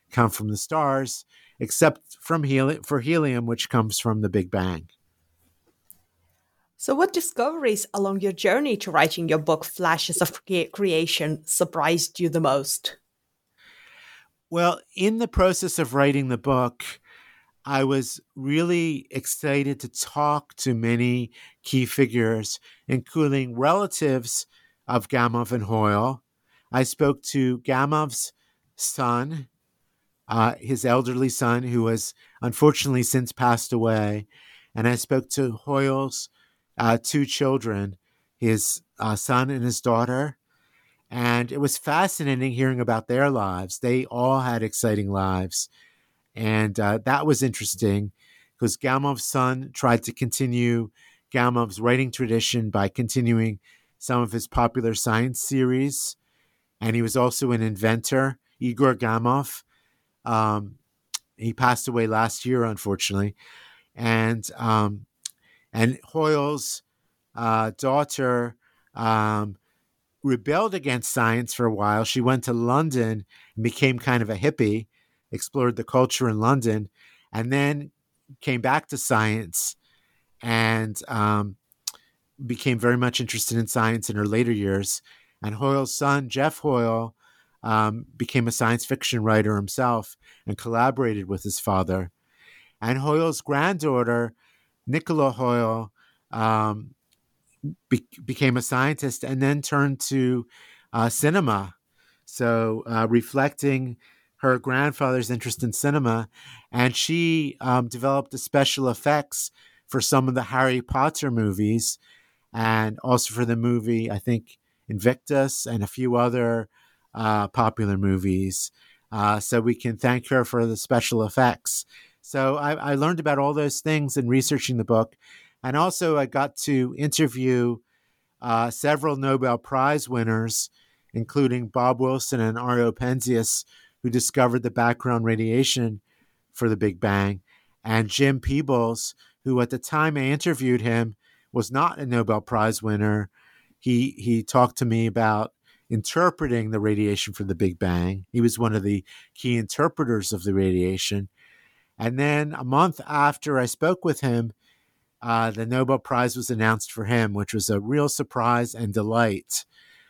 come from the stars, except for helium, which comes from the Big Bang. So, what discoveries along your journey to writing your book, Flashes of Creation, surprised you the most? Well, in the process of writing the book, I was really excited to talk to many key figures, including relatives of Gamow and Hoyle. I spoke to Gamov's son, his elderly son, who has unfortunately since passed away. And I spoke to Hoyle's two children, his son and his daughter. And it was fascinating hearing about their lives. They all had exciting lives. And that was interesting because Gamow's son tried to continue Gamow's writing tradition by continuing some of his popular science series. And he was also an inventor, Igor Gamow. He passed away last year, unfortunately. And Hoyle's daughter rebelled against science for a while. She went to London and became kind of a hippie, explored the culture in London, and then came back to science and became very much interested in science in her later years. And Hoyle's son, Jeff Hoyle, became a science fiction writer himself and collaborated with his father. And Hoyle's granddaughter, Nicola Hoyle, became a scientist and then turned to cinema. So reflecting her grandfather's interest in cinema, and she developed the special effects for some of the Harry Potter movies and also for the movie, I think, Invictus and a few other popular movies. So we can thank her for the special effects. So I learned about all those things in researching the book. And also I got to interview several Nobel Prize winners, including Bob Wilson and Arlo Penzias, who discovered the background radiation for the Big Bang, and Jim Peebles, who at the time I interviewed him was not a Nobel Prize winner. He talked to me about interpreting the radiation for the Big Bang. He was one of the key interpreters of the radiation. And then a month after I spoke with him, the Nobel Prize was announced for him, which was a real surprise and delight.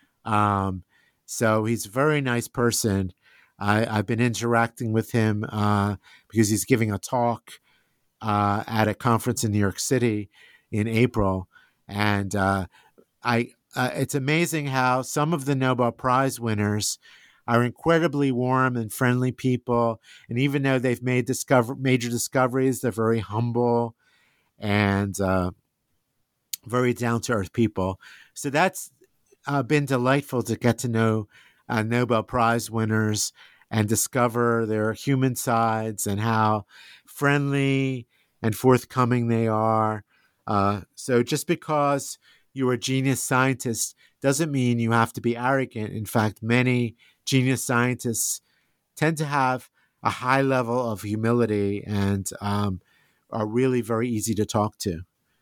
So he's a very nice person. I've been interacting with him because he's giving a talk at a conference in New York City in April. And it's amazing how some of the Nobel Prize winners are incredibly warm and friendly people. And even though they've made major discoveries, they're very humble and very down-to-earth people. So that's been delightful to get to know Nobel Prize winners and discover their human sides and how friendly and forthcoming they are. So just because you're a genius scientist doesn't mean you have to be arrogant. In fact, many genius scientists tend to have a high level of humility and are really very easy to talk to.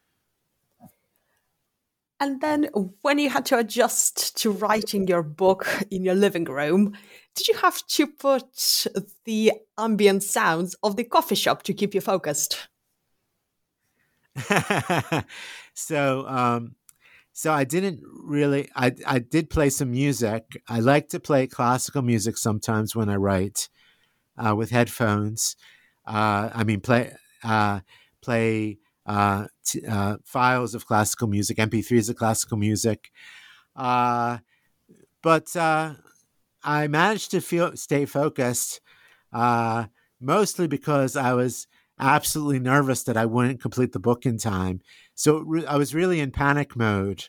And then when you had to adjust to writing your book in your living room, did you have to put the ambient sounds of the coffee shop to keep you focused? So I didn't really, I did play some music. I like to play classical music sometimes when I write with headphones. Play files of classical music, MP3s of classical music. But I managed to stay focused, mostly because I was absolutely nervous that I wouldn't complete the book in time. So I was really in panic mode.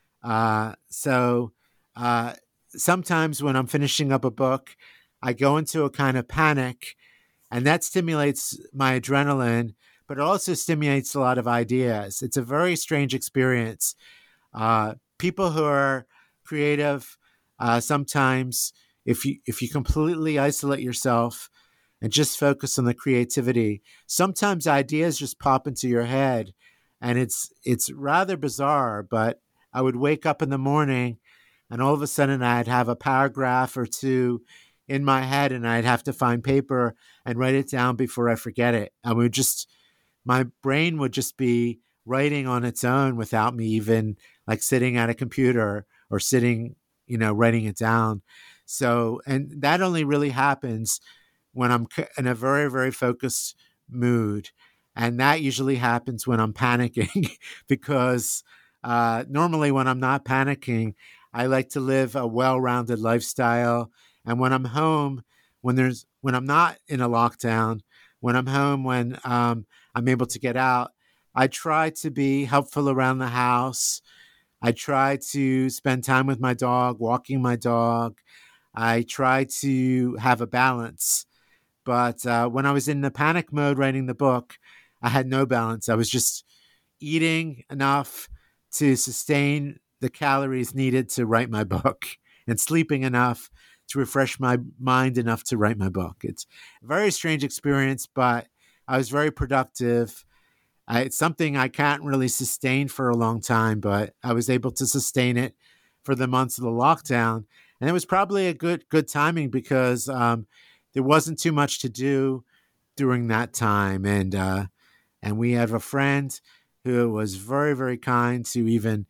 Sometimes when I'm finishing up a book, I go into a kind of panic, and that stimulates my adrenaline, but it also stimulates a lot of ideas. It's a very strange experience. People who are creative, sometimes if you completely isolate yourself and just focus on the creativity, sometimes ideas just pop into your head, and it's rather bizarre. But I would wake up in the morning, and all of a sudden I'd have a paragraph or two in my head, and I'd have to find paper and write it down before I forget it. My brain would just be writing on its own without me even like sitting at a computer or sitting, writing it down. So, and that only really happens when I'm in a very, very focused mood. And that usually happens when I'm panicking because normally when I'm not panicking, I like to live a well-rounded lifestyle. And when I'm home, when I'm not in a lockdown, when I'm home, when I'm able to get out, I try to be helpful around the house. I try to spend time with my dog, walking my dog. I try to have a balance. But when I was in the panic mode writing the book, I had no balance. I was just eating enough to sustain the calories needed to write my book and sleeping enough to refresh my mind enough to write my book. It's a very strange experience, but I was very productive. It's something I can't really sustain for a long time, but I was able to sustain it for the months of the lockdown. And it was probably a good timing because there wasn't too much to do during that time. And we have a friend who was very, very kind to even,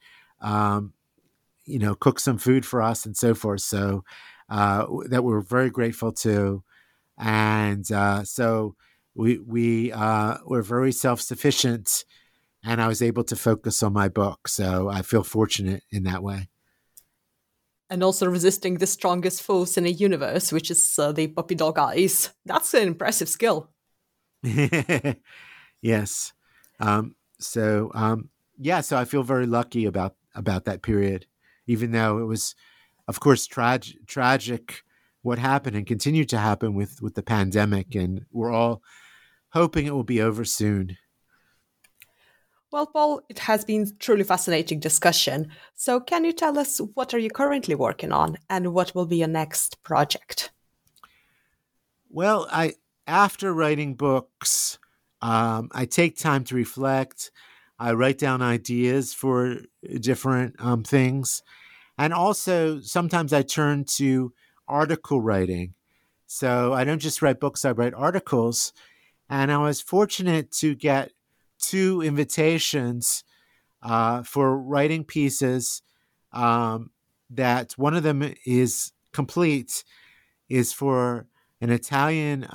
cook some food for us and so forth. So that we're very grateful to. And so we were very self-sufficient, and I was able to focus on my book. So I feel fortunate in that way. And also resisting the strongest foes in the universe, which is the puppy dog eyes. That's an impressive skill. Yes. So I feel very lucky about that period, even though it was, of course, tragic what happened and continued to happen with the pandemic. And we're all hoping it will be over soon. Well, Paul, it has been truly fascinating discussion. So can you tell us what are you currently working on and what will be your next project? Well, after writing books, I take time to reflect. I write down ideas for different things. And also, sometimes I turn to article writing. So I don't just write books, I write articles. And I was fortunate to get 2 invitations for writing pieces that one of them is complete, is for an Italian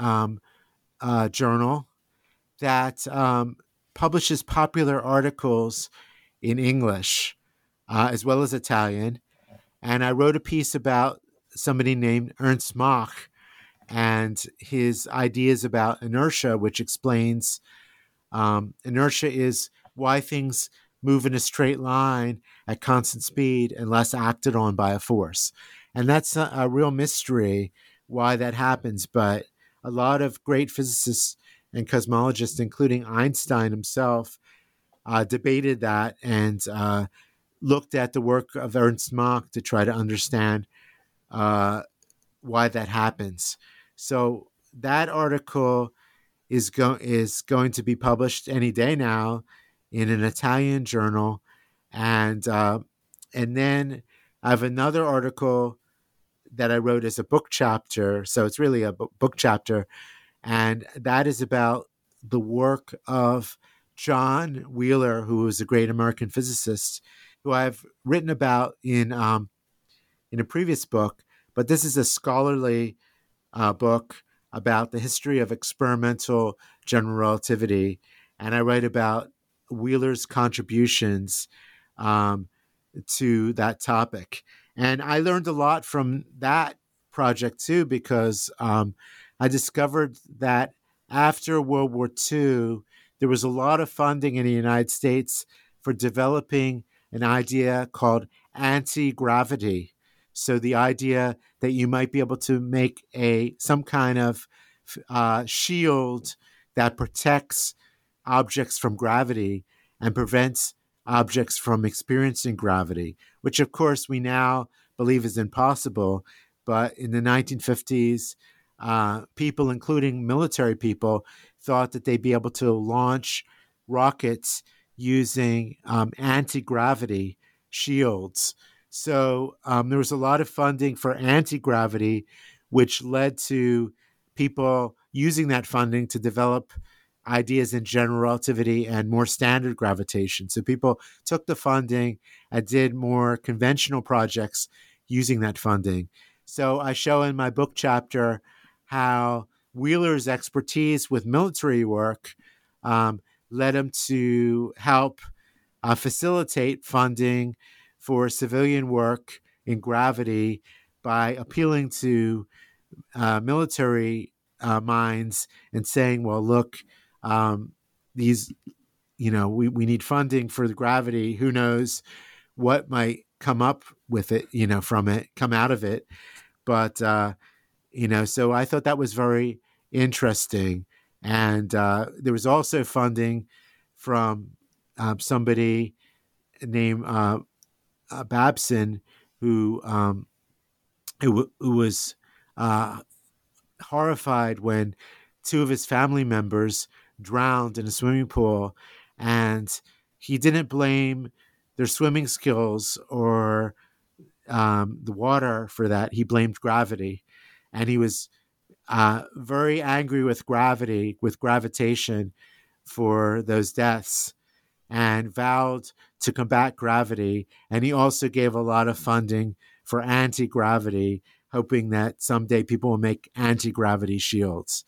journal that publishes popular articles in English as well as Italian. And I wrote a piece about somebody named Ernst Mach and his ideas about inertia, which explains inertia is why things move in a straight line at constant speed unless acted on by a force. And that's a real mystery why that happens. But a lot of great physicists and cosmologists, including Einstein himself, debated that and looked at the work of Ernst Mach to try to understand why that happens. So that article is going to be published any day now in an Italian journal, and then I have another article that I wrote as a book chapter. So it's really a book chapter, and that is about the work of John Wheeler, who was a great American physicist, who I've written about in a previous book. But this is a scholarly book about the history of experimental general relativity, and I write about Wheeler's contributions to that topic. And I learned a lot from that project too, because I discovered that after World War II, there was a lot of funding in the United States for developing an idea called anti-gravity. So the idea that you might be able to make some kind of shield that protects objects from gravity and prevents objects from experiencing gravity, which of course we now believe is impossible. But in the 1950s, people, including military people, thought that they'd be able to launch rockets using anti-gravity shields. So there was a lot of funding for anti-gravity, which led to people using that funding to develop ideas in general relativity and more standard gravitation. So people took the funding and did more conventional projects using that funding. So I show in my book chapter how Wheeler's expertise with military work led him to help facilitate funding for civilian work in gravity by appealing to military minds and saying, well, look, these, we need funding for the gravity. Who knows what might come up with it, from it, come out of it. But, so I thought that was very interesting. And there was also funding from somebody named Babson, who was horrified when two of his family members drowned in a swimming pool, and he didn't blame their swimming skills or the water for that. He blamed gravity, and he was very angry with gravity, with gravitation, for those deaths, and vowed to combat gravity. And he also gave a lot of funding for anti-gravity, hoping that someday people will make anti-gravity shields.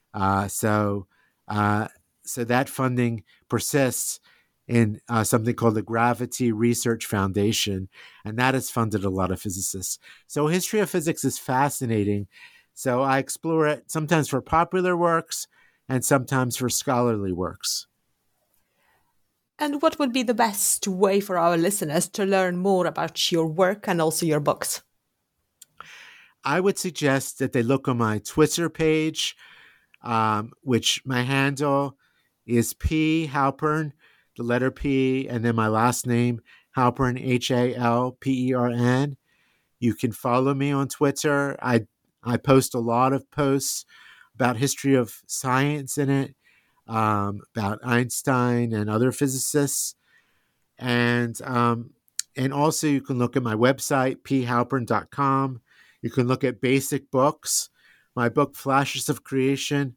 So that funding persists in something called the Gravity Research Foundation, and that has funded a lot of physicists. So history of physics is fascinating. So I explore it sometimes for popular works and sometimes for scholarly works. And what would be the best way for our listeners to learn more about your work and also your books? I would suggest that they look on my Twitter page, which my handle is P. Halpern, the letter P, and then my last name, Halpern, Halpern. You can follow me on Twitter. I post a lot of posts about history of science in it, about Einstein and other physicists. And also you can look at my website, phalpern.com. You can look at basic books. My book, Flashes of Creation,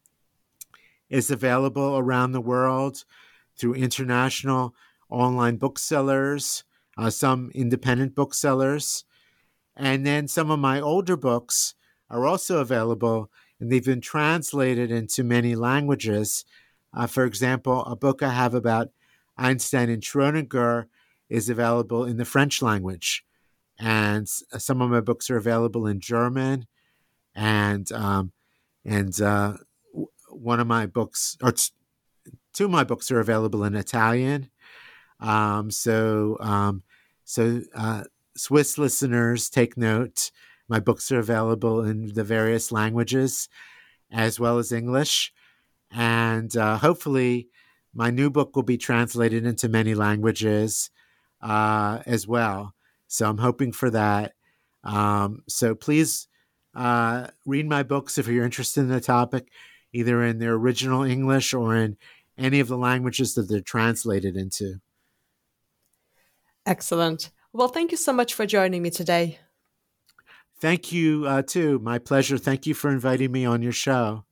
is available around the world through international online booksellers, some independent booksellers. And then some of my older books are also available, and they've been translated into many languages. For example, a book I have about Einstein and Schrödinger is available in the French language. And some of my books are available in German, and one of my books, or two of my books, are available in Italian. So Swiss listeners, take note. My books are available in the various languages as well as English. And hopefully my new book will be translated into many languages as well. So I'm hoping for that. So please read my books if you're interested in the topic, either in their original English or in any of the languages that they're translated into. Excellent. Well, thank you so much for joining me today. Thank you, too. My pleasure. Thank you for inviting me on your show.